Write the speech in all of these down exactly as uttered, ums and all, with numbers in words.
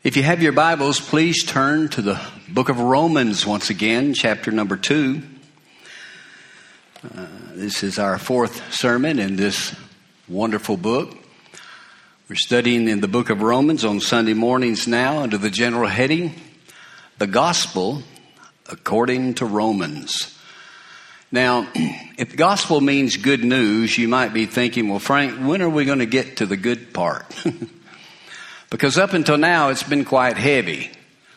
If you have your Bibles, please turn to the book of Romans once again, chapter number two. Uh, this is our fourth sermon in this wonderful book. We're studying in the book of Romans on Sunday mornings now under the general heading, The Gospel According to Romans. Now, if the gospel means good news, you might be thinking, well, Frank, when are we going to get to the good part? Because up until now, it's been quite heavy.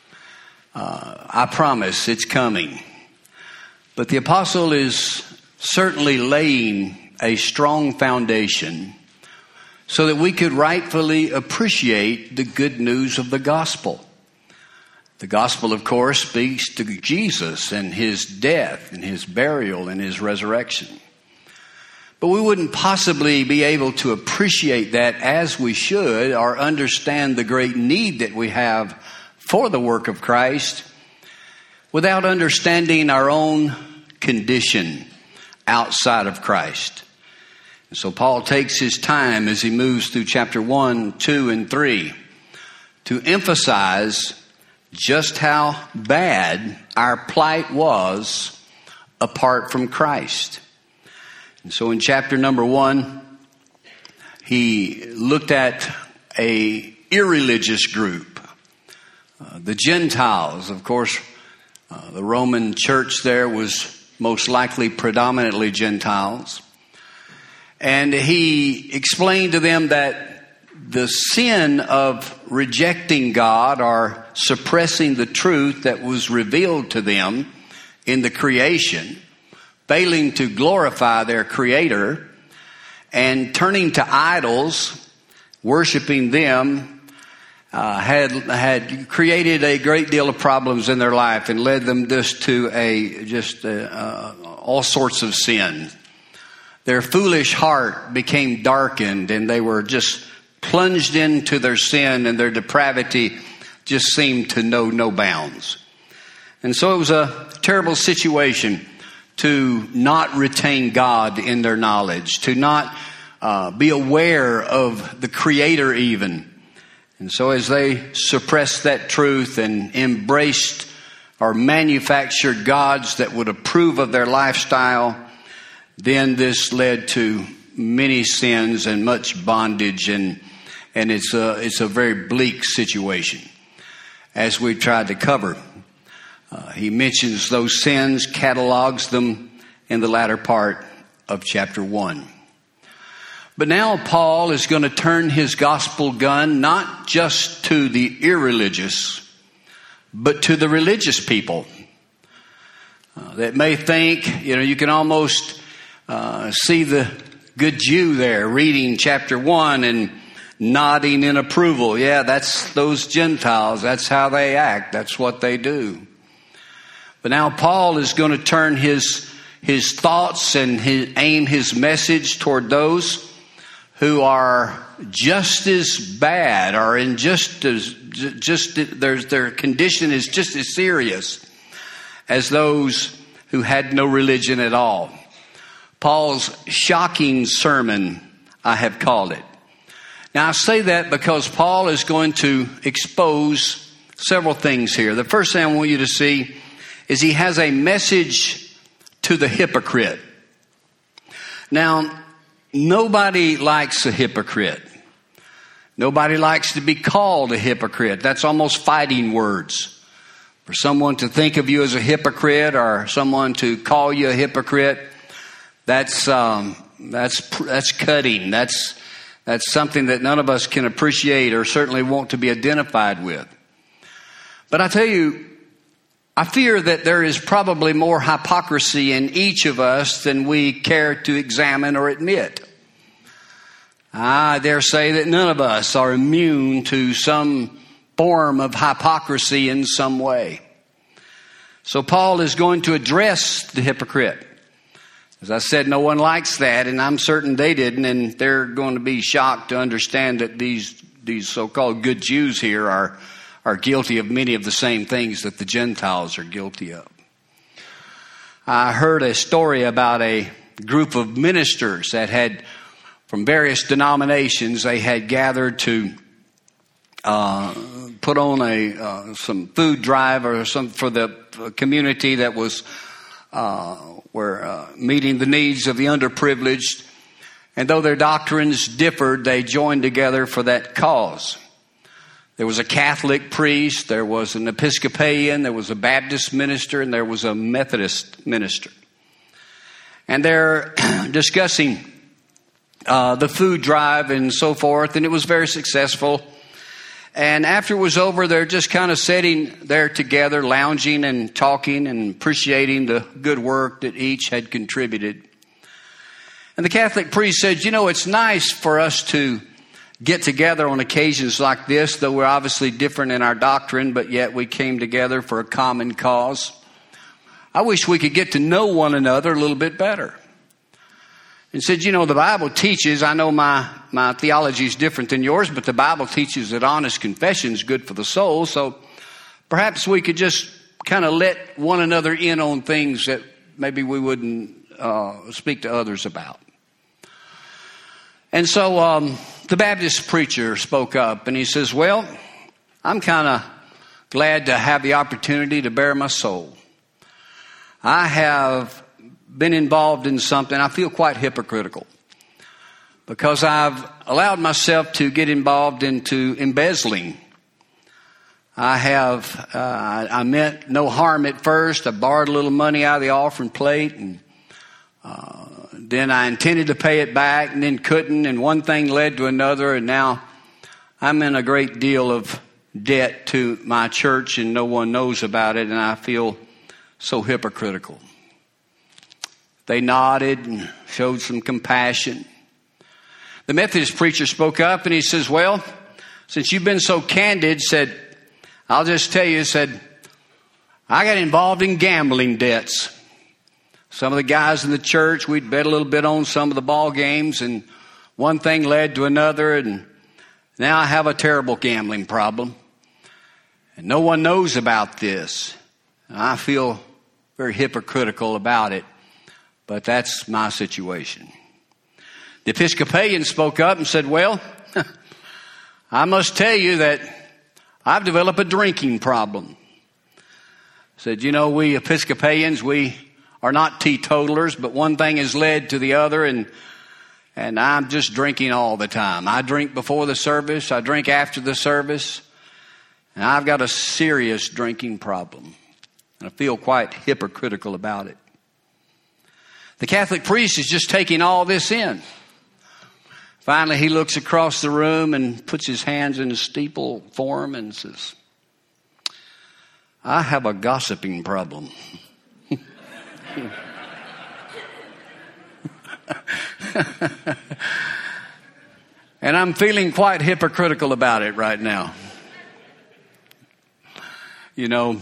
Uh, I promise it's coming. But the apostle is certainly laying a strong foundation so that we could rightfully appreciate the good news of the gospel. The gospel, of course, speaks to Jesus and his death and his burial and his resurrection. But we wouldn't possibly be able to appreciate that as we should or understand the great need that we have for the work of Christ without understanding our own condition outside of Christ. And so Paul takes his time as he moves through chapter one, two, and three to emphasize just how bad our plight was apart from Christ. And so in chapter number one, he looked at a irreligious group, uh, the Gentiles. Of course, uh, the Roman church there was most likely predominantly Gentiles. And he explained to them that the sin of rejecting God or suppressing the truth that was revealed to them in the creation, failing to glorify their Creator, and turning to idols, worshiping them, uh, had had created a great deal of problems in their life and led them just to a just uh, uh, all sorts of sin. Their foolish heart became darkened, and they were just plunged into their sin, and their depravity just seemed to know no bounds. And so it was a terrible situation to not retain God in their knowledge, to not uh, be aware of the Creator even. And so as they suppressed that truth and embraced or manufactured gods that would approve of their lifestyle, then this led to many sins and much bondage, and and it's a, it's a very bleak situation, as we tried to cover. Uh, he mentions those sins, catalogs them in the latter part of chapter one. But now Paul is going to turn his gospel gun not just to the irreligious, but to the religious people uh, that may think, you know, you can almost uh, see the good Jew there reading chapter one and nodding in approval. Yeah, that's those Gentiles. That's how they act. That's what they do. But now Paul is going to turn his his thoughts and his, aim his message toward those who are just as bad, or in just as just their their condition is just as serious as those who had no religion at all. Paul's shocking sermon, I have called it. Now I say that because Paul is going to expose several things here. The first thing I want you to see is he has a message to the hypocrite. Now, nobody likes a hypocrite. Nobody likes to be called a hypocrite. That's almost fighting words. For someone to think of you as a hypocrite, or someone to call you a hypocrite, that's um, that's that's cutting. That's that's something that none of us can appreciate or certainly want to be identified with. But I tell you, I fear that there is probably more hypocrisy in each of us than we care to examine or admit. I dare say that none of us are immune to some form of hypocrisy in some way. So Paul is going to address the hypocrite. As I said, no one likes that, and I'm certain they didn't, and they're going to be shocked to understand that these these so-called good Jews here are are guilty of many of the same things that the Gentiles are guilty of. I heard a story about a group of ministers that had, from various denominations, they had gathered to uh, put on a uh, some food drive or some for the community that was uh, were uh, meeting the needs of the underprivileged. And though their doctrines differed, they joined together for that cause. There was a Catholic priest, there was an Episcopalian, there was a Baptist minister, and there was a Methodist minister. And they're discussing uh, the food drive and so forth, and it was very successful. And after it was over, they're just kind of sitting there together, lounging and talking and appreciating the good work that each had contributed. And the Catholic priest said, you know, it's nice for us to get together on occasions like this, though we're obviously different in our doctrine, but yet we came together for a common cause. I wish we could get to know one another a little bit better. And said, you know, the Bible teaches, I know my, my theology is different than yours, but the Bible teaches that honest confession is good for the soul. So perhaps we could just kind of let one another in on things that maybe we wouldn't uh, speak to others about. And so um, the Baptist preacher spoke up and he says, well, I'm kind of glad to have the opportunity to bare my soul. I have been involved in something. I feel quite hypocritical because I've allowed myself to get involved into embezzling. I have, uh, I meant no harm at first. I borrowed a little money out of the offering plate, and uh, then I intended to pay it back and then couldn't, and one thing led to another, and now I'm in a great deal of debt to my church and no one knows about it, and I feel so hypocritical. They nodded and showed some compassion. The Methodist preacher spoke up and he says, well, since you've been so candid, said, I'll just tell you, said, I got involved in gambling debts. Some of the guys in the church, we'd bet a little bit on some of the ball games, and one thing led to another, and now I have a terrible gambling problem. And no one knows about this. I feel very hypocritical about it, but that's my situation. The Episcopalian spoke up and said, well, I must tell you that I've developed a drinking problem. Said, you know, we Episcopalians, we are not teetotalers, but one thing has led to the other, and and I'm just drinking all the time. I drink before the service, I drink after the service, and I've got a serious drinking problem. I feel quite hypocritical about it. The Catholic priest is just taking all this in. Finally, he looks across the room and puts his hands in a steeple form and says, I have a gossiping problem. And I'm feeling quite hypocritical about it right now. You know,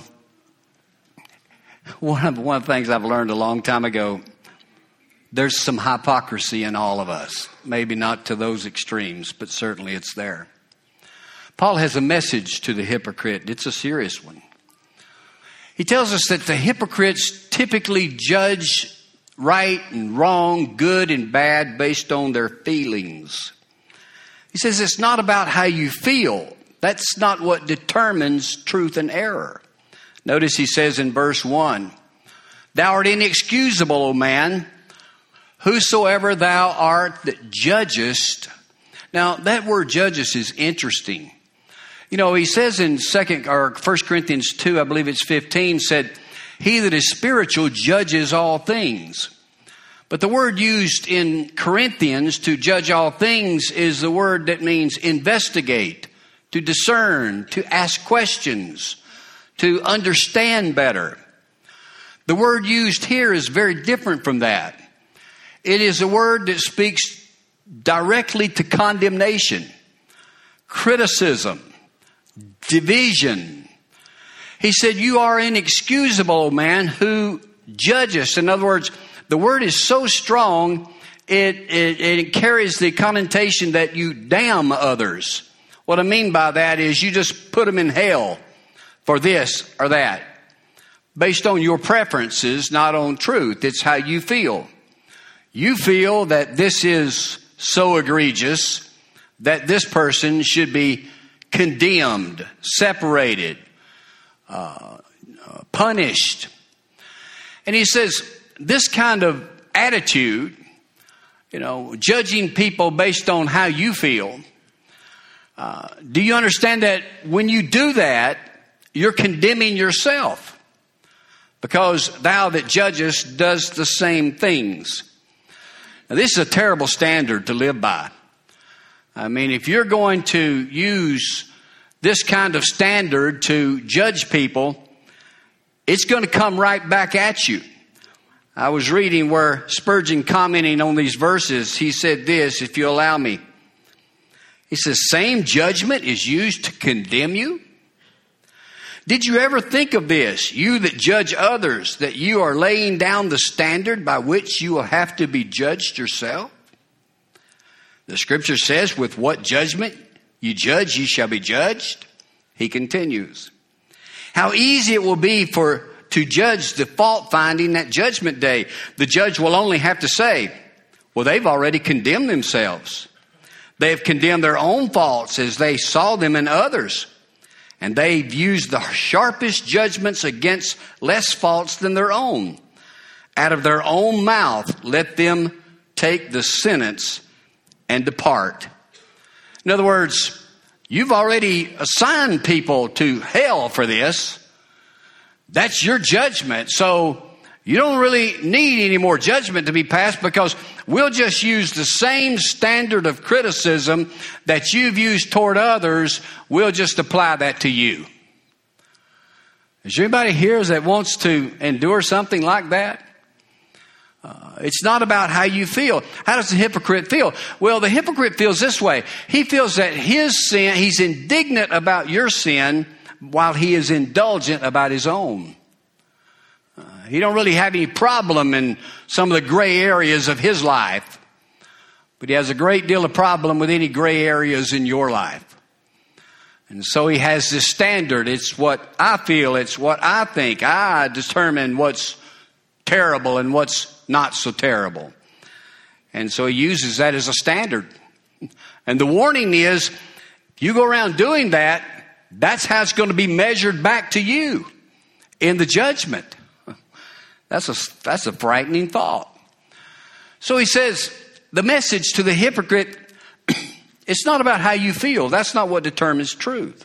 one of, one of the things I've learned a long time ago, there's some hypocrisy in all of us. Maybe not to those extremes, but certainly it's there. Paul has a message to the hypocrite. It's a serious one. He tells us that the hypocrites typically judge right and wrong, good and bad, based on their feelings. He says it's not about how you feel. That's not what determines truth and error. Notice he says in verse one, thou art inexcusable, O man, whosoever thou art that judgest. Now, that word judgest is interesting. You know, he says in second or First Corinthians two, I believe it's fifteen, said, he that is spiritual judges all things. But the word used in Corinthians to judge all things is the word that means investigate, to discern, to ask questions, to understand better. The word used here is very different from that. It is a word that speaks directly to condemnation, criticism, division. He said, you are inexcusable, O man, who judgest. In other words, the word is so strong, it, it, it carries the connotation that you damn others. What I mean by that is you just put them in hell for this or that, based on your preferences, not on truth. It's how you feel. You feel that this is so egregious that this person should be condemned, separated, uh, uh, punished. And he says, this kind of attitude, you know, judging people based on how you feel, uh, do you understand that when you do that, you're condemning yourself? Because thou that judgest does the same things. Now, this is a terrible standard to live by. I mean, if you're going to use this kind of standard to judge people, it's going to come right back at you. I was reading where Spurgeon, commenting on these verses, he said this, if you allow me. He says, same judgment is used to condemn you? Did you ever think of this, you that judge others, that you are laying down the standard by which you will have to be judged yourself? The scripture says, with what judgment you judge, ye shall be judged. He continues, how easy it will be for to judge the fault finding at judgment day. The judge will only have to say, well, they've already condemned themselves. They've condemned their own faults as they saw them in others. And they've used the sharpest judgments against less faults than their own. Out of their own mouth, let them take the sentence and depart. In other words, you've already assigned people to hell for this. That's your judgment. So you don't really need any more judgment to be passed, because we'll just use the same standard of criticism that you've used toward others. We'll just apply that to you. Is there anybody here that wants to endure something like that? Uh, it's not about how you feel. How does the hypocrite feel? Well, the hypocrite feels this way. He feels that his sin, he's indignant about your sin while he is indulgent about his own. Uh, he don't really have any problem in some of the gray areas of his life, but he has a great deal of problem with any gray areas in your life. And so he has this standard. It's what I feel. It's what I think. I determine what's terrible and what's not so terrible. And so he uses that as a standard. And the warning is, if you go around doing that, that's how it's going to be measured back to you in the judgment. That's a, that's a frightening thought. So he says, the message to the hypocrite, it's not about how you feel. That's not what determines truth.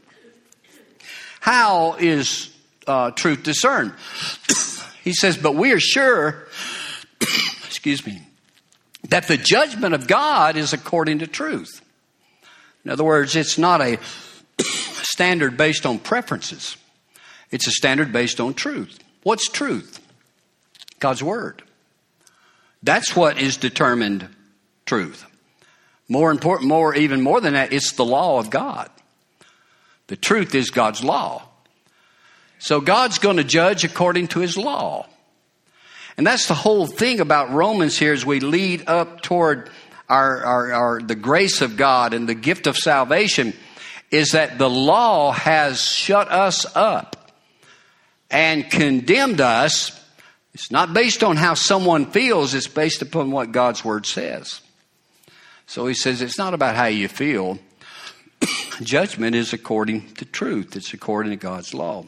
How is uh, truth discerned? He says, but we are sure, excuse me, that the judgment of God is according to truth. In other words, it's not a standard based on preferences. It's a standard based on truth. What's truth? God's word. That's what is determined truth. More important, more, even more than that, it's the law of God. The truth is God's law. So God's going to judge according to his law. And that's the whole thing about Romans here as we lead up toward our, our, our the grace of God and the gift of salvation, is that the law has shut us up and condemned us. It's not based on how someone feels. It's based upon what God's word says. So he says it's not about how you feel. Judgment is according to truth. It's according to God's law.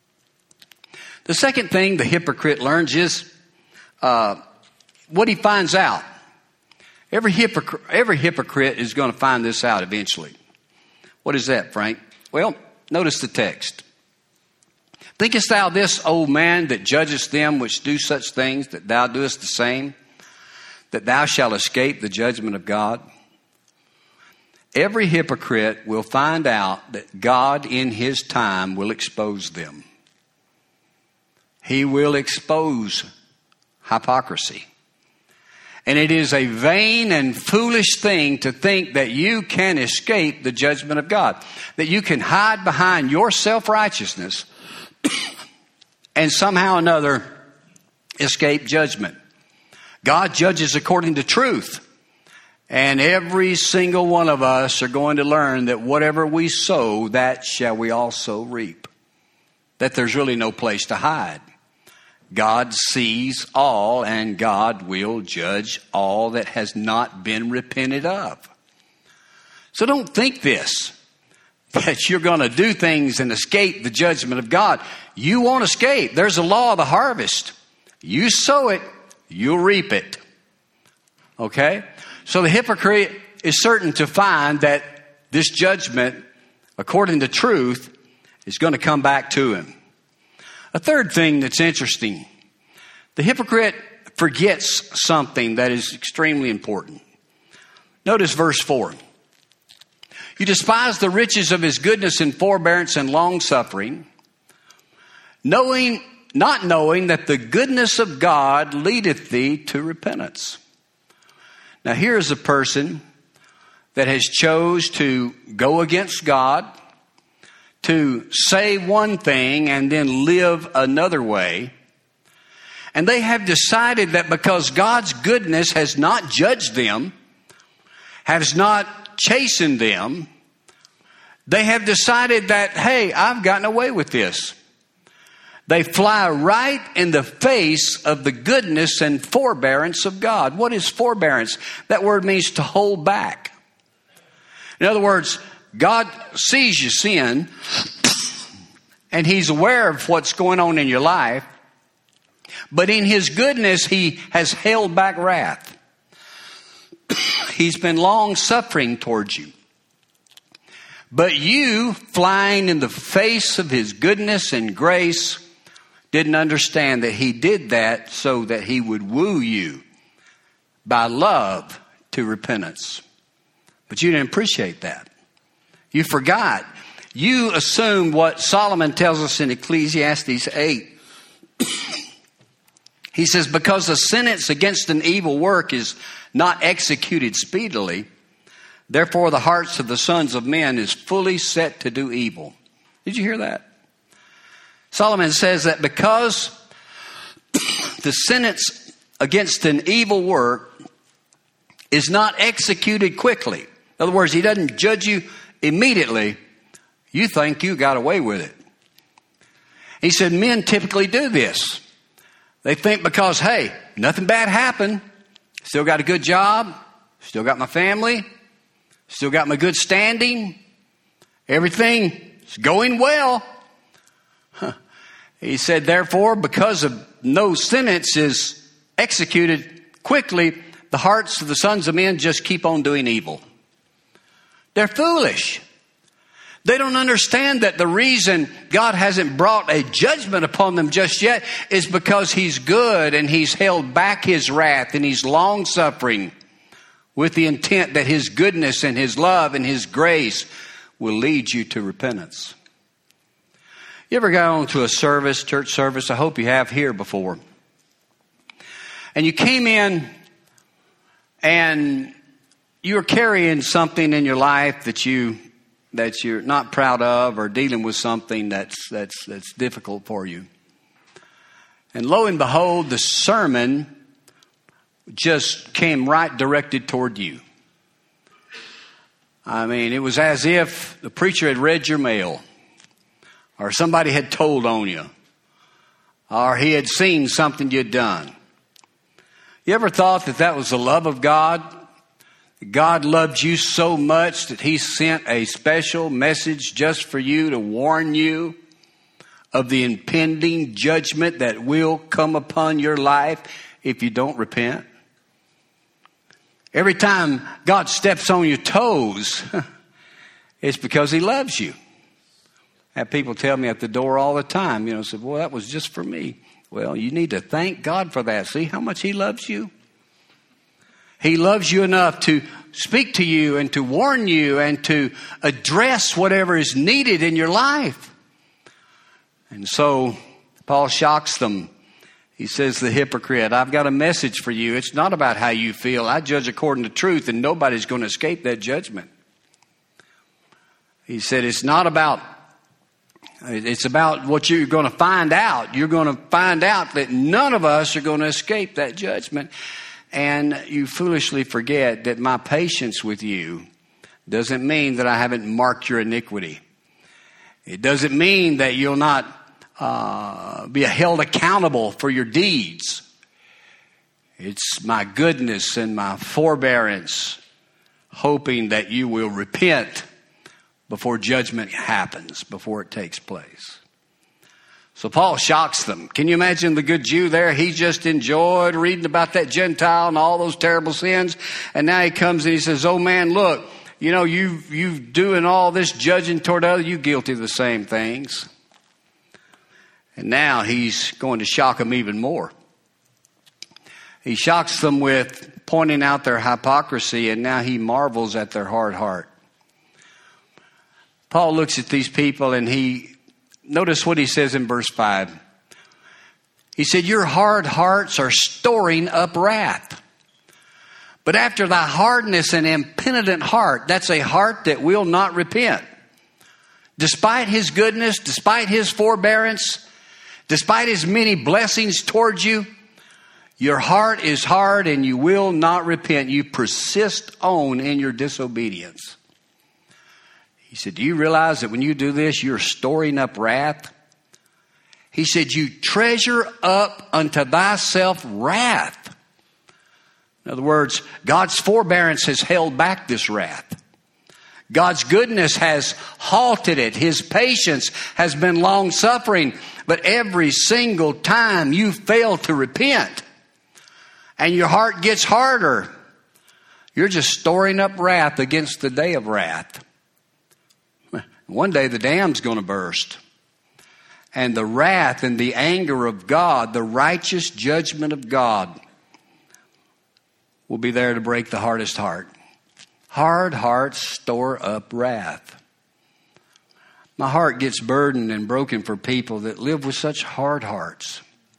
The second thing the hypocrite learns is uh, what he finds out. Every hypocrite, every hypocrite is going to find this out eventually. What is that, Frank? Well, notice the text. Thinkest thou this, O man, that judgest them which do such things, that thou doest the same, that thou shalt escape the judgment of God? Every hypocrite will find out that God in his time will expose them. He will expose hypocrisy. And it is a vain and foolish thing to think that you can escape the judgment of God, that you can hide behind your self-righteousness and somehow or another escape judgment. God judges according to truth. And every single one of us are going to learn that whatever we sow, that shall we also reap. That there's really no place to hide. God sees all, and God will judge all that has not been repented of. So don't think this. that you're going to do things and escape the judgment of God. You won't escape. There's a law of the harvest. You sow it, you'll reap it. Okay? So the hypocrite is certain to find that this judgment, according to truth, is going to come back to him. A third thing that's interesting, the hypocrite forgets something that is extremely important. Notice verse four. You despise the riches of his goodness and forbearance and long-suffering, knowing, not knowing that the goodness of God leadeth thee to repentance. Now here is a person that has chose to go against God, to say one thing and then live another way. And they have decided that because God's goodness has not judged them, has not chastened them, they have decided that, hey, I've gotten away with this. They fly right in the face of the goodness and forbearance of God. What is forbearance? That word means to hold back. In other words, God sees your sin, and He's aware of what's going on in your life, but in His goodness, He has held back wrath. He's been long-suffering towards you. But you, flying in the face of His goodness and grace, didn't understand that He did that so that He would woo you by love to repentance. But you didn't appreciate that. You forgot. You assumed what Solomon tells us in Ecclesiastes eight. He says, because the sentence against an evil work is not executed speedily, therefore the hearts of the sons of men is fully set to do evil. Did you hear that? Solomon says that because the sentence against an evil work is not executed quickly. In other words, He doesn't judge you immediately. You think you got away with it. He said men typically do this. They think because, hey, nothing bad happened. Still got a good job. Still got my family. Still got my good standing. Everything's going well. Huh. He said, therefore, because of no sentence is executed quickly, the hearts of the sons of men just keep on doing evil. They're foolish. They don't understand that the reason God hasn't brought a judgment upon them just yet is because He's good and He's held back His wrath and He's long-suffering with the intent that His goodness and His love and His grace will lead you to repentance. You ever gone to a service, church service? I hope you have here before. And you came in and you were carrying something in your life that you that you're not proud of, or dealing with something that's that's that's difficult for you. And lo and behold, the sermon just came right directed toward you. I mean, it was as if the preacher had read your mail, or somebody had told on you, or he had seen something you'd done. You ever thought that that was the love of God? God loved you so much that He sent a special message just for you to warn you of the impending judgment that will come upon your life if you don't repent? Every time God steps on your toes, it's because He loves you. I have people tell me at the door all the time, you know, say, well, that was just for me. Well, you need to thank God for that. See how much He loves you? He loves you enough to speak to you and to warn you and to address whatever is needed in your life. And so Paul shocks them. He says, the hypocrite, I've got a message for you. It's not about how you feel. I judge according to truth, and nobody's going to escape that judgment. He said, it's not about, it's about what you're going to find out. You're going to find out that none of us are going to escape that judgment. And you foolishly forget that my patience with you doesn't mean that I haven't marked your iniquity. It doesn't mean that you'll not uh, be held accountable for your deeds. It's my goodness and my forbearance, hoping that you will repent before judgment happens, before it takes place. So Paul shocks them. Can you imagine the good Jew there? He just enjoyed reading about that Gentile and all those terrible sins. And now he comes and he says, oh man, look, you know, you you doing all this judging toward others, you guilty of the same things. And now he's going to shock them even more. He shocks them with pointing out their hypocrisy, and now he marvels at their hard heart. Paul looks at these people and he, notice what he says in verse five. He said, your hard hearts are storing up wrath. But after thy hardness and impenitent heart, that's a heart that will not repent. Despite his goodness, despite his forbearance, despite his many blessings towards you, your heart is hard and you will not repent. You persist on in your disobedience. He said, do you realize that when you do this, you're storing up wrath? He said, you treasure up unto thyself wrath. In other words, God's forbearance has held back this wrath. God's goodness has halted it. His patience has been long-suffering. But every single time you fail to repent and your heart gets harder, you're just storing up wrath against the day of wrath. One day the dam's going to burst. And the wrath and the anger of God, the righteous judgment of God, will be there to break the hardest heart. Hard hearts store up wrath. My heart gets burdened and broken for people that live with such hard hearts.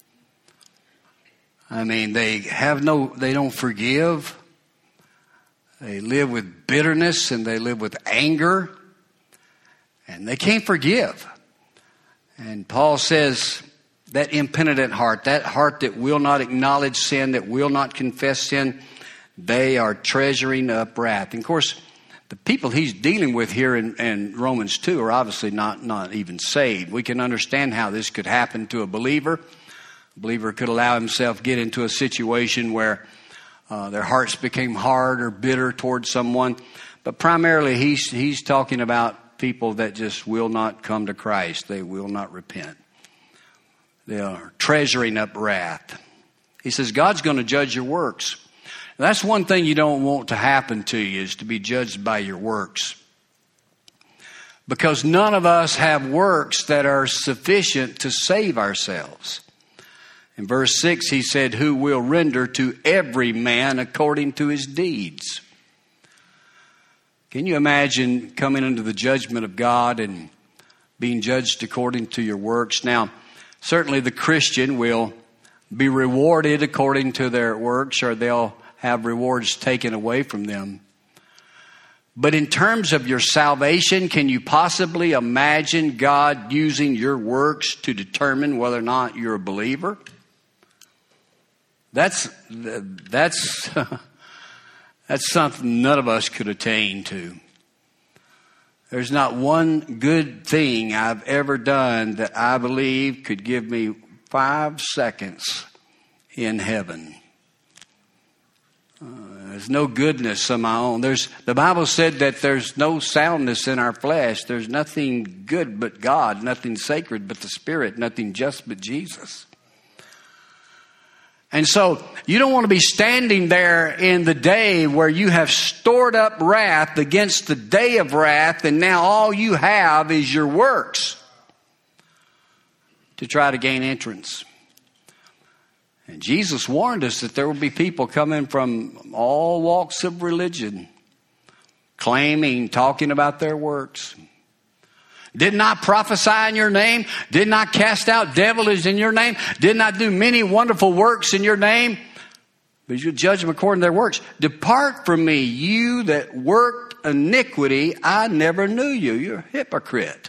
I mean, they have no, they don't forgive. They live with bitterness and they live with anger. And they can't forgive. And Paul says that impenitent heart, that heart that will not acknowledge sin, that will not confess sin, they are treasuring up wrath. And of course, the people he's dealing with here in, in Romans two are obviously not, not even saved. We can understand how this could happen to a believer. A believer could allow himself get into a situation where uh, their hearts became hard or bitter towards someone. But primarily he's, he's talking about people that just will not come to Christ. They will not repent. They are treasuring up wrath. He says, God's going to judge your works. That's one thing you don't want to happen to you, is to be judged by your works. Because none of us have works that are sufficient to save ourselves. In verse six, he said, who will render to every man according to his deeds. Can you imagine coming into the judgment of God and being judged according to your works? Now, certainly the Christian will be rewarded according to their works, or they'll have rewards taken away from them. But in terms of your salvation, can you possibly imagine God using your works to determine whether or not you're a believer? That's that's that's something none of us could attain to. There's not one good thing I've ever done that I believe could give me five seconds in heaven. Uh, there's no goodness of my own. There's the Bible said that there's no soundness in our flesh. There's nothing good but God, nothing sacred but the Spirit, nothing just but Jesus. And so you don't want to be standing there in the day where you have stored up wrath against the day of wrath, and now all you have is your works to try to gain entrance. And Jesus warned us that there will be people coming from all walks of religion, claiming, talking about their works. Did not prophesy in your name, did not cast out devils in your name, did not do many wonderful works in your name, but you judge them according to their works. Depart from me, you that worked iniquity, I never knew you. You're a hypocrite.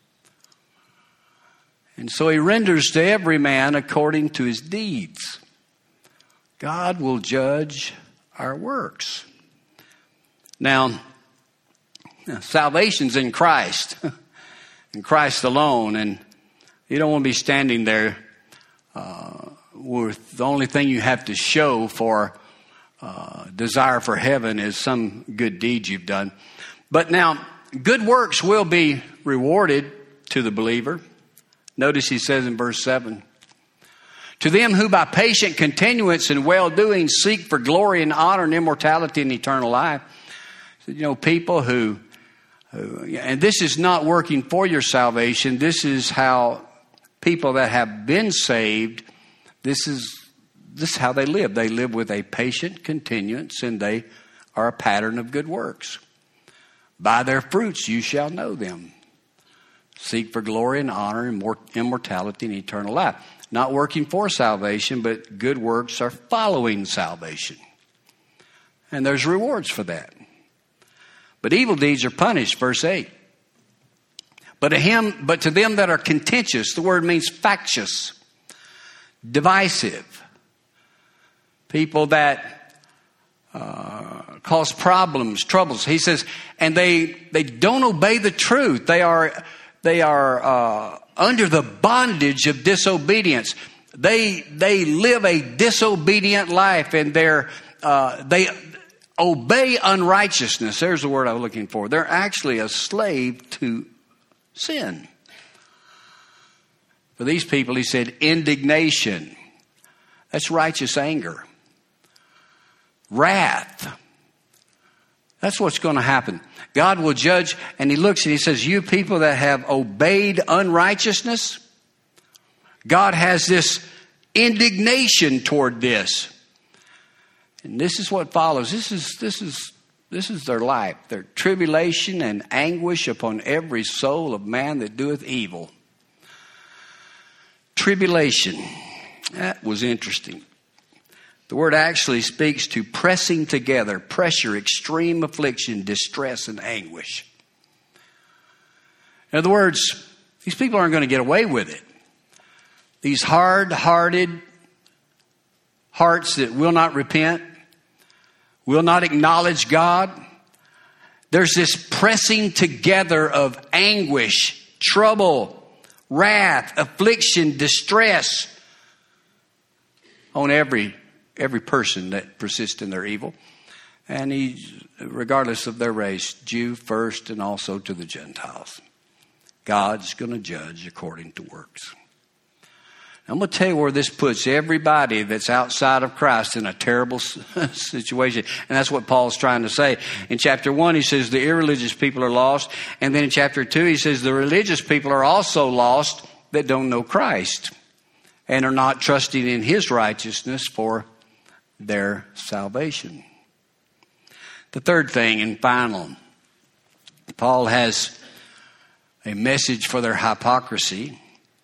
And so he renders to every man according to his deeds. God will judge our works. Now, salvation's in Christ. In Christ alone. And you don't want to be standing there uh, with the only thing you have to show for uh, desire for heaven is some good deed you've done. But now, good works will be rewarded to the believer. Notice he says in verse seven, to them who by patient continuance in well-doing seek for glory and honor and immortality and eternal life. So, you know, people who, who, and this is not working for your salvation. This is how people that have been saved, this is, this is how they live. They live with a patient continuance, and they are a pattern of good works. By their fruits you shall know them. Seek for glory and honor and immortality and eternal life. Not working for salvation, but good works are following salvation. And there's rewards for that. But evil deeds are punished, verse eight. But to him, but to them that are contentious, the word means factious, divisive. People that uh, cause problems, troubles. He says, and they they don't obey the truth. They are they are uh, under the bondage of disobedience. They they live a disobedient life, and they're uh, they obey unrighteousness. There's the word I was looking for. They're actually a slave to sin. For these people, he said, indignation. That's righteous anger. Wrath. That's what's going to happen. God will judge, and he looks and he says, you people that have obeyed unrighteousness, God has this indignation toward this. And this is what follows. This is, this is, this is their life. Their tribulation and anguish upon every soul of man that doeth evil. Tribulation. That was interesting. The word actually speaks to pressing together, pressure, extreme affliction, distress, and anguish. In other words, these people aren't going to get away with it. These hard-hearted hearts that will not repent, will not acknowledge God. There's this pressing together of anguish, trouble, wrath, affliction, distress on every every person that persists in their evil. And he, regardless of their race, Jew first and also to the Gentiles. God's going to judge according to works. I'm going to tell you where this puts everybody that's outside of Christ in a terrible situation. And that's what Paul's trying to say. In chapter one, he says the irreligious people are lost. And then in chapter two, he says the religious people are also lost that don't know Christ and are not trusting in his righteousness for their salvation. The third thing and final, Paul has a message for their hypocrisy.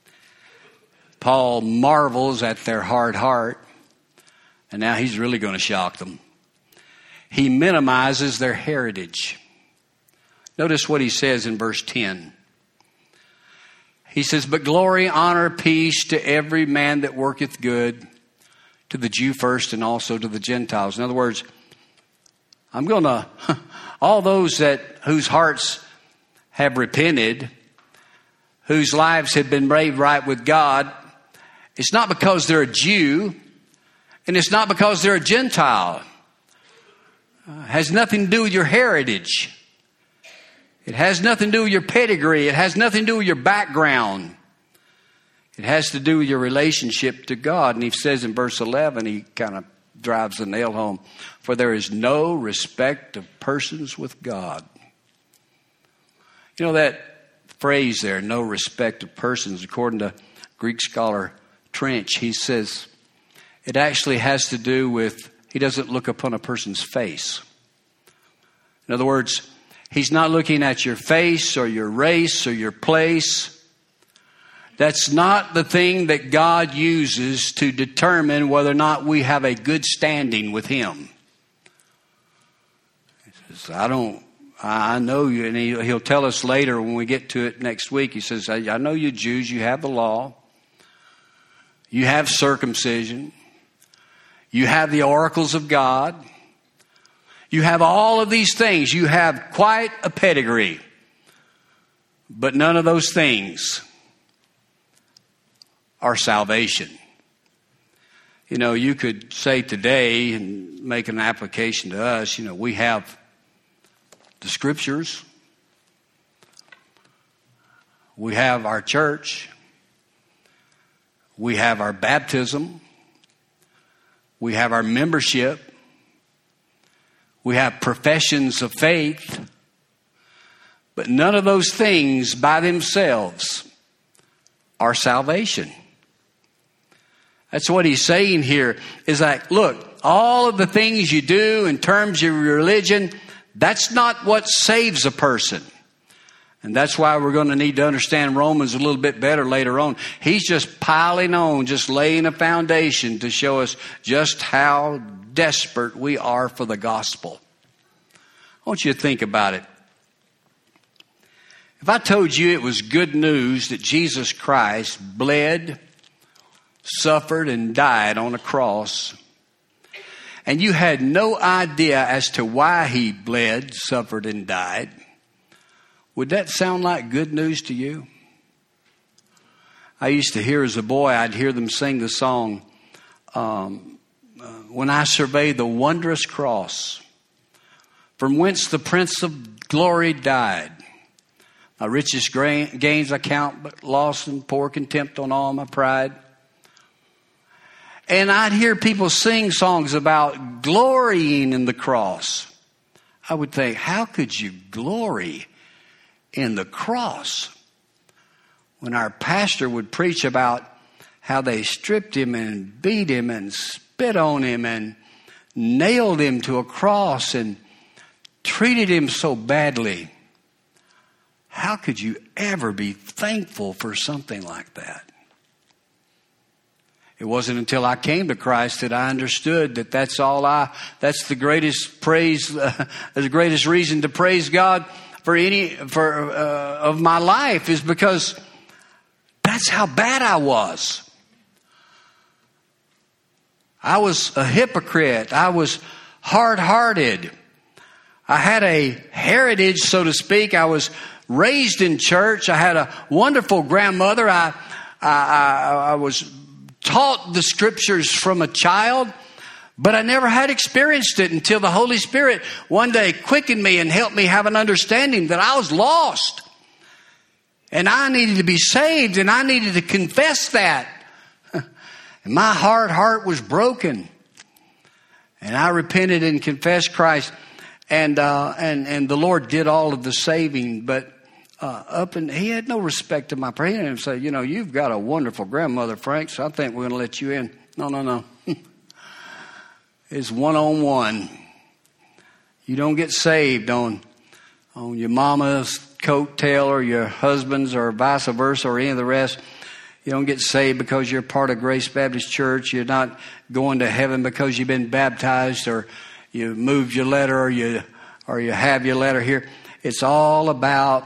Paul marvels at their hard heart, and now he's really going to shock them. He minimizes their heritage. Notice what he says in verse ten. He says, but glory, honor, peace to every man that worketh good, to the Jew first and also to the Gentiles. In other words, I'm going to, all those that whose hearts have repented, whose lives have been made right with God, it's not because they're a Jew, and it's not because they're a Gentile. It has nothing to do with your heritage. It has nothing to do with your pedigree. It has nothing to do with your background. It has to do with your relationship to God. And he says in verse eleven, he kind of drives the nail home. For there is no respect of persons with God. You know that phrase there, no respect of persons, according to Greek scholar Trench, he says it actually has to do with, he doesn't look upon a person's face. In other words, he's not looking at your face or your race or your place. That's not the thing that God uses to determine whether or not we have a good standing with him. He says, I don't, I know you, and he, he'll tell us later when we get to it next week. He says, I, I know you Jews, you have the law. You have circumcision. You have the oracles of God. You have all of these things. You have quite a pedigree. But none of those things are salvation. You know, you could say today and make an application to us, you know, we have the scriptures. We have our church. We have our baptism. We have our membership. We have professions of faith. But none of those things by themselves are salvation. That's what he's saying here. Is like, look, all of the things you do in terms of your religion, that's not what saves a person. And that's why we're going to need to understand Romans a little bit better later on. He's just piling on, just laying a foundation to show us just how desperate we are for the gospel. I want you to think about it. If I told you it was good news that Jesus Christ bled, suffered, and died on a cross, and you had no idea as to why he bled, suffered, and died, would that sound like good news to you? I used to hear as a boy, I'd hear them sing the song, um, uh, when I survey the wondrous cross, from whence the Prince of Glory died. My richest gains I count, but loss and poor contempt on all my pride. And I'd hear people sing songs about glorying in the cross. I would think, how could you glory in the cross? When our pastor would preach about how they stripped him and beat him and spit on him and nailed him to a cross and treated him so badly. How could you ever be thankful for something like that? It wasn't until I came to Christ that I understood that that's all I, that's the greatest praise, uh, the greatest reason to praise God for any, for, uh, of my life is because that's how bad I was. I was a hypocrite. I was hard-hearted. I had a heritage, so to speak. I was raised in church. I had a wonderful grandmother. I, I, I, I was taught the scriptures from a child, but I never had experienced it until the Holy Spirit one day quickened me and helped me have an understanding that I was lost. And I needed to be saved, and I needed to confess that. And my hard heart was broken. And I repented and confessed Christ. And uh, and and the Lord did all of the saving, but uh, up and he had no respect to my prayer. He didn't say, you know, you've got a wonderful grandmother, Frank, so I think we're going to let you in. No, no, no. It's one on one. You don't get saved on on your mama's coattail or your husband's or vice versa or any of the rest. You don't get saved because you're part of Grace Baptist Church. You're not going to heaven because you've been baptized or you moved your letter or you or you have your letter here. It's all about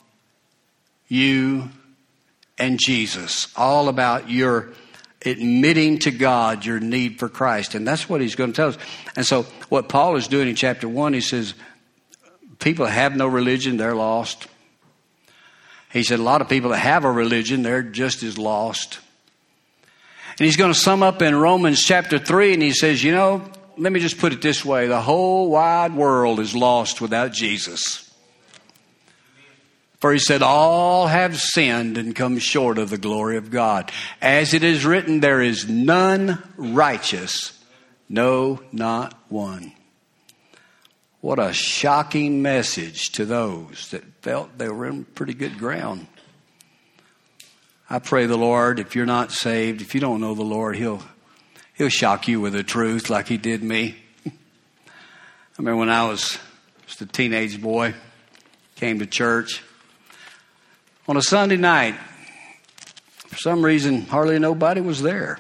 you and Jesus. All about your admitting to God your need for Christ. And that's what he's going to tell us. And so what Paul is doing in chapter one, he says, people have no religion, they're lost. He said a lot of people that have a religion, they're just as lost. And he's going to sum up in Romans chapter three, and he says, you know, let me just put it this way. The whole wide world is lost without Jesus. For he said, all have sinned and come short of the glory of God. As it is written, there is none righteous, no, not one. What a shocking message to those that felt they were in pretty good ground. I pray the Lord, if you're not saved, if you don't know the Lord, He'll He'll shock you with the truth like He did me. I remember when I was just a teenage boy, came to church on a Sunday night. For some reason, hardly nobody was there.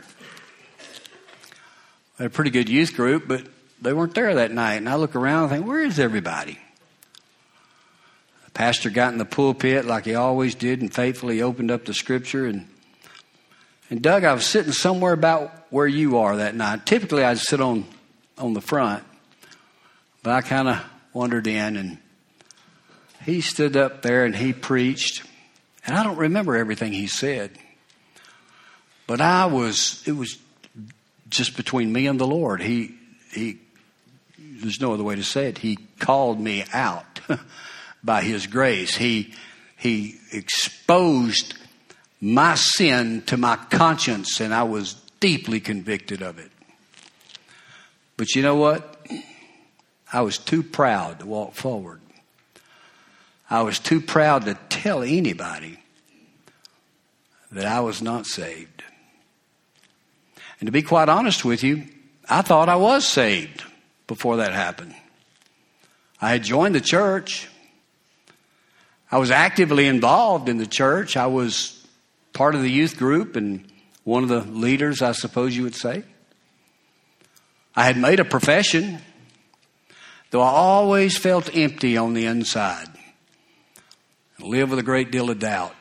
We had a pretty good youth group, but they weren't there that night. And I look around and think, where is everybody? The pastor got in the pulpit like he always did and faithfully opened up the scripture. And, and Doug, I was sitting somewhere about where you are that night. Typically, I'd sit on, on the front. But I kind of wandered in, and he stood up there and he preached. And I don't remember everything he said. But I was, it was just between me and the Lord. He, he, there's no other way to say it. He called me out by His grace. He, He exposed my sin to my conscience, and I was deeply convicted of it. But you know what? I was too proud to walk forward. I was too proud to tell anybody that I was not saved. And to be quite honest with you, I thought I was saved before that happened. I had joined the church. I was actively involved in the church. I was part of the youth group and one of the leaders, I suppose you would say. I had made a profession, though I always felt empty on the inside. I lived with a great deal of doubt.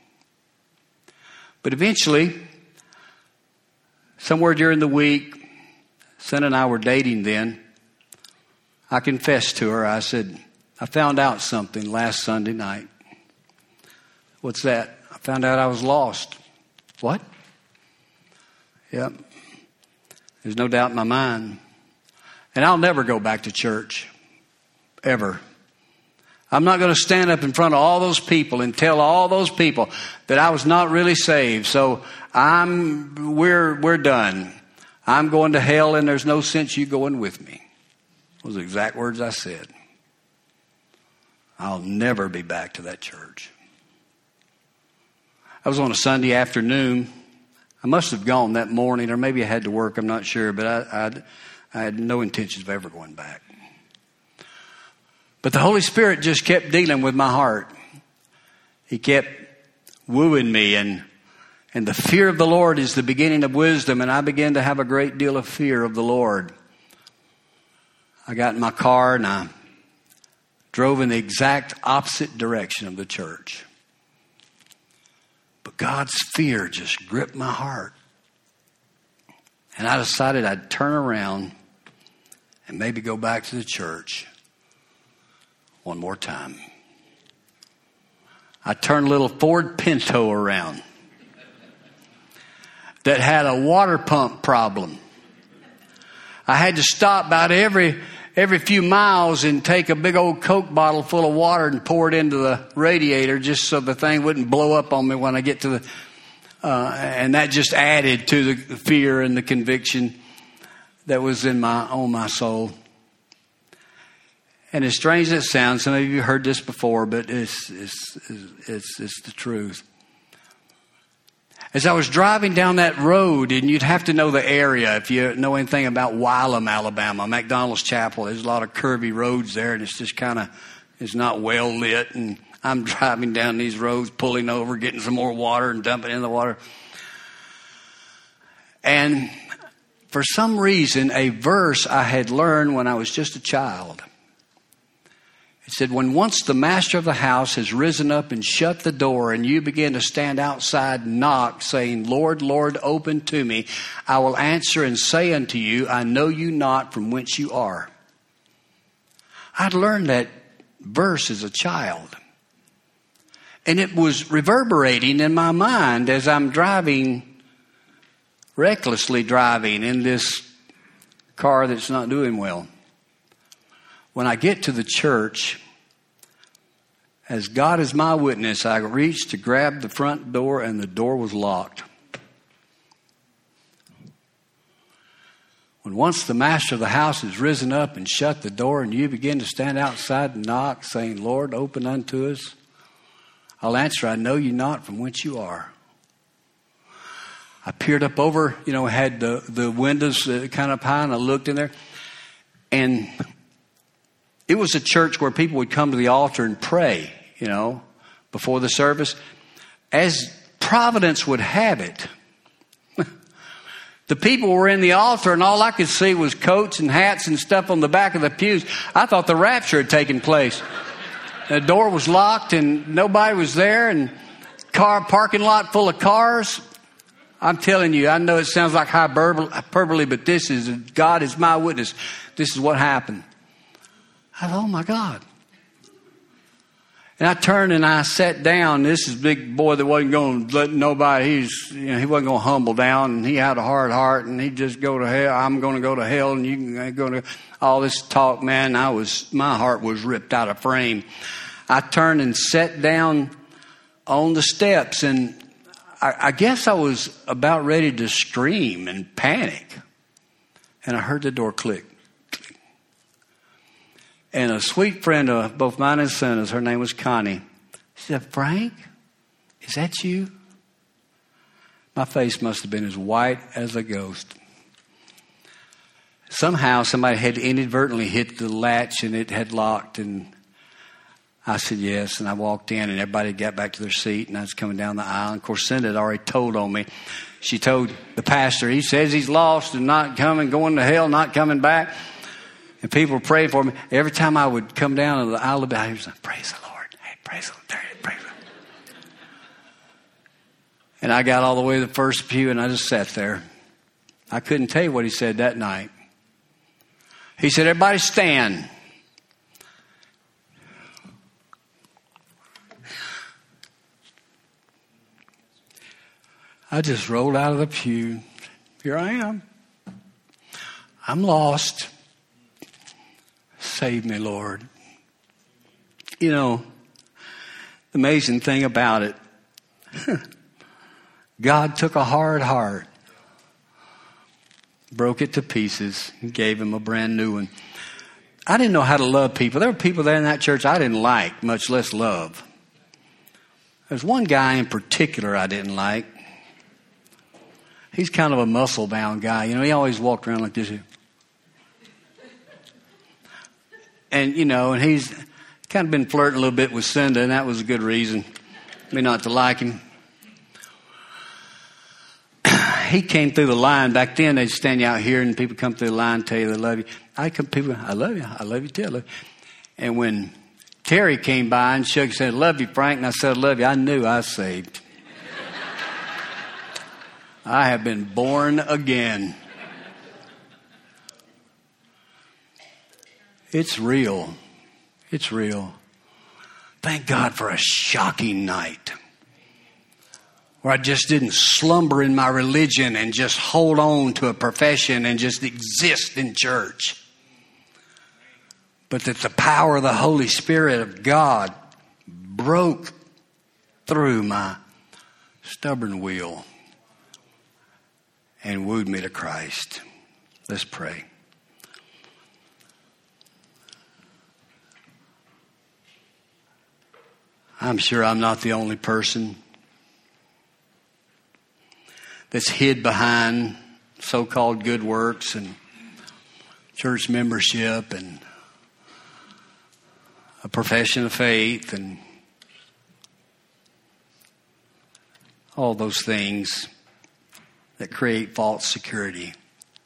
But eventually, somewhere during the week, Son and I were dating then. I confessed to her. I said, I found out something last Sunday night. What's that? I found out I was lost. What? Yep. There's no doubt in my mind. And I'll never go back to church. Ever. I'm not going to stand up in front of all those people and tell all those people that I was not really saved. So I'm, we're, we're done. I'm going to hell and there's no sense you going with me. Those are the exact words I said. I'll never be back to that church. I was on a Sunday afternoon. I must have gone that morning, or maybe I had to work, I'm not sure, but I, I'd, I had no intentions of ever going back. But the Holy Spirit just kept dealing with my heart. He kept wooing me, and and the fear of the Lord is the beginning of wisdom, and I began to have a great deal of fear of the Lord. I got in my car and I drove in the exact opposite direction of the church. But God's fear just gripped my heart. And I decided I'd turn around and maybe go back to the church one more time. I turned a little Ford Pinto around that had a water pump problem. I had to stop about every every few miles and take a big old Coke bottle full of water and pour it into the radiator just so the thing wouldn't blow up on me when I get to the... Uh, and that just added to the fear and the conviction that was in my on my soul. And as strange as it sounds, some of you heard this before, but it's it's it's, it's the truth. As I was driving down that road, and you'd have to know the area if you know anything about Wylam, Alabama, McDonald's Chapel. There's a lot of curvy roads there, and it's just kind of, it's not well lit. And I'm driving down these roads, pulling over, getting some more water and dumping it in the water. And for some reason, a verse I had learned when I was just a child. It said, when once the master of the house has risen up and shut the door, and you begin to stand outside and knock, saying, Lord, Lord, open to me, I will answer and say unto you, I know you not from whence you are. I'd learned that verse as a child. And it was reverberating in my mind as I'm driving, recklessly driving in this car that's not doing well. When I get to the church, as God is my witness, I reached to grab the front door and the door was locked. When once the master of the house has risen up and shut the door and you begin to stand outside and knock, saying, Lord, open unto us, I'll answer, I know you not from whence you are. I peered up over, you know, had the, the windows kind of high, and I looked in there, and it was a church where people would come to the altar and pray, you know, before the service. As providence would have it, the people were in the altar and all I could see was coats and hats and stuff on the back of the pews. I thought the rapture had taken place. The door was locked and nobody was there, and car parking lot full of cars. I'm telling you, I know it sounds like hyperbole, but this is, God is my witness. This is what happened. I thought, oh my God. And I turned and I sat down. This is a big boy that wasn't going to let nobody, he's, you know, he wasn't going to humble down, and he had a hard heart, and he'd just go to hell. I'm going to go to hell, and you can go to all this talk, man. I was, my heart was ripped out of frame. I turned and sat down on the steps, and I, I guess I was about ready to scream and panic. And I heard the door click. And a sweet friend of both mine and Santa's, her name was Connie. She said, "Frank, is that you?" My face must have been as white as a ghost. Somehow somebody had inadvertently hit the latch and it had locked, and I said yes, and I walked in and everybody got back to their seat, and I was coming down the aisle. And of course, Cindy had already told on me. She told the pastor, he says he's lost and not coming, going to hell, not coming back. And people were praying for me. Every time I would come down the aisle, I was like, "Praise the Lord. Hey, praise the Lord. Praise the Lord." And I got all the way to the first pew, and I just sat there. I couldn't tell you what he said that night. He said, "Everybody stand." I just rolled out of the pew. Here I am. I'm lost. Save me, Lord. You know, the amazing thing about it, God took a hard heart, broke it to pieces, and gave him a brand new one. I didn't know how to love people. There were people there in that church I didn't like, much less love. There's one guy in particular I didn't like. He's kind of a muscle-bound guy. You know, he always walked around like this. And, you know, and he's kind of been flirting a little bit with Cinda, and that was a good reason for me not to like him. He came through the line. Back then, they'd stand you out here, and people come through the line and tell you they love you. I come, people, I love you. I love you too. I love you. And when Terry came by and shook and said, "Love you, Frank," and I said, "I love you," I knew I was saved. I have been born again. It's real. It's real. Thank God for a shocking night where I just didn't slumber in my religion and just hold on to a profession and just exist in church. But that the power of the Holy Spirit of God broke through my stubborn will and wooed me to Christ. Let's pray. I'm sure I'm not the only person that's hid behind so-called good works and church membership and a profession of faith and all those things that create false security.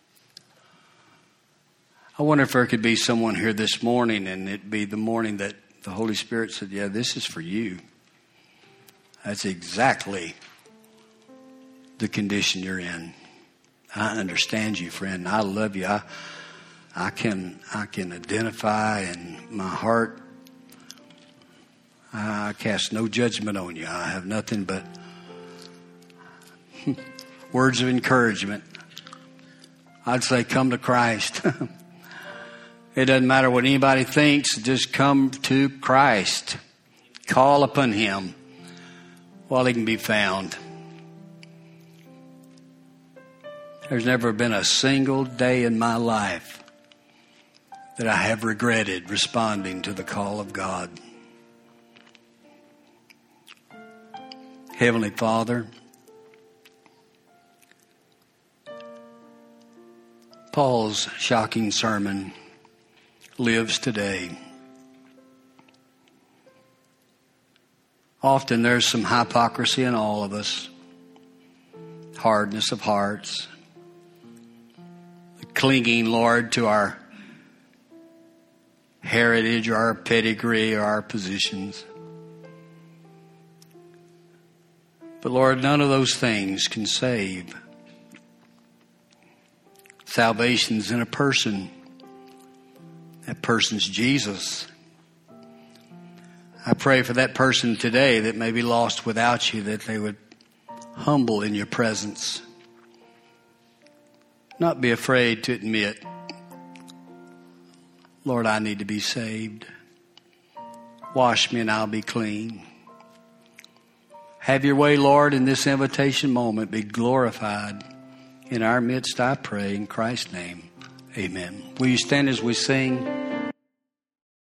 I wonder if there could be someone here this morning, and it'd be the morning that the Holy Spirit said, "Yeah, this is for you. That's exactly the condition you're in. I understand you, friend. I love you. I, I can, I can identify in my heart. I cast no judgment on you. I have nothing but words of encouragement. I'd say, come to Christ." It doesn't matter what anybody thinks. Just come to Christ. Call upon him while he can be found. There's never been a single day in my life that I have regretted responding to the call of God. Heavenly Father, Paul's shocking sermon lives today. Often there's some hypocrisy in all of us, hardness of hearts, clinging, Lord, to our heritage or our pedigree or our positions. But Lord, none of those things can save. Salvation's in a person. That person's Jesus. I pray for that person today that may be lost without you, that they would humble in your presence. Not be afraid to admit, "Lord, I need to be saved. Wash me and I'll be clean." Have your way, Lord, in this invitation moment. Be glorified in our midst, I pray, in Christ's name. Amen. Will you stand as we sing?